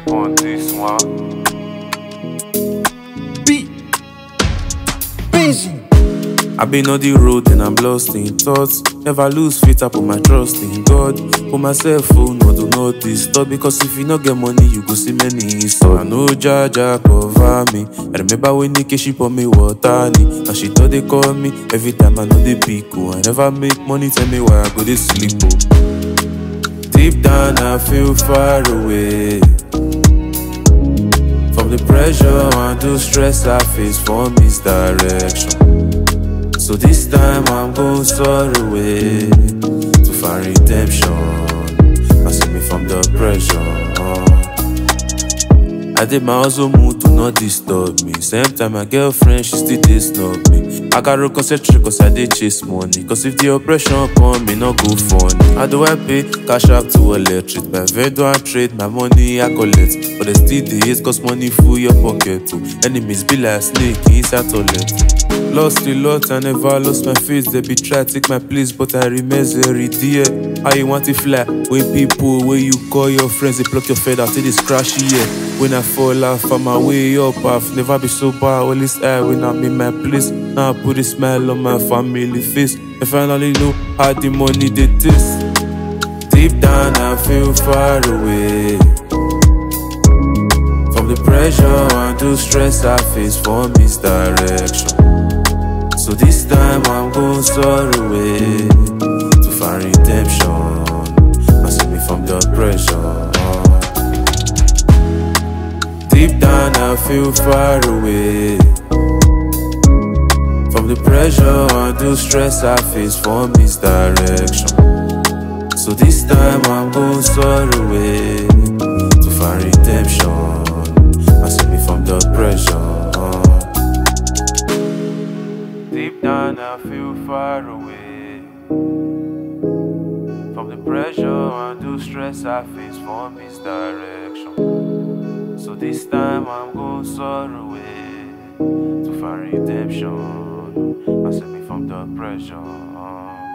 on this one. I've been on the road and I'm lost in thoughts. Never lose faith, I put my trust in God. Put myself on, no do not disturb. Because if you not get money, you go see many so I know Jaja cover me. I remember when Nikki she pour me water. Now she thought they call me every time I know they pick. I never make money, tell me why I go to sleep. Deep down I feel far away from the pressure and the stress I face for misdirection. So this time I'm going far away to find redemption. I save me from the pressure. I did my hustle move to not disturb me. Same time my girlfriend, she still disturb me. I gotta concentrate cause I did chase money. Cause if the oppression come, me not go funny. How do I pay? Cash out to electric. My vendor and trade, my money I collect. But they still the hate cause money full your pocket too. Enemies be like snake inside toilet. Lost a lot, I never lost my face. They be try to take my place, but I remain very dear. How you want to fly? When people, when you call your friends, they pluck your feather till it's crashy, yeah. When I fall off, I'm my way up. I've never been so bad, always high when I'm in my place. Now I put a smile on my family face. I finally know how the money they taste. Deep down, I feel far away from the pressure and the stress I face for misdirection. So this time I'm going far away to find redemption. I save me from the pressure. Deep down I feel far away from the pressure and the stress I face for misdirection. So this time I'm going far away to find redemption. I save me from the pressure. Deep down I feel far away from the pressure and the stress I face for misdirection. So this time I'm going far away to find redemption. I save me from the pressure.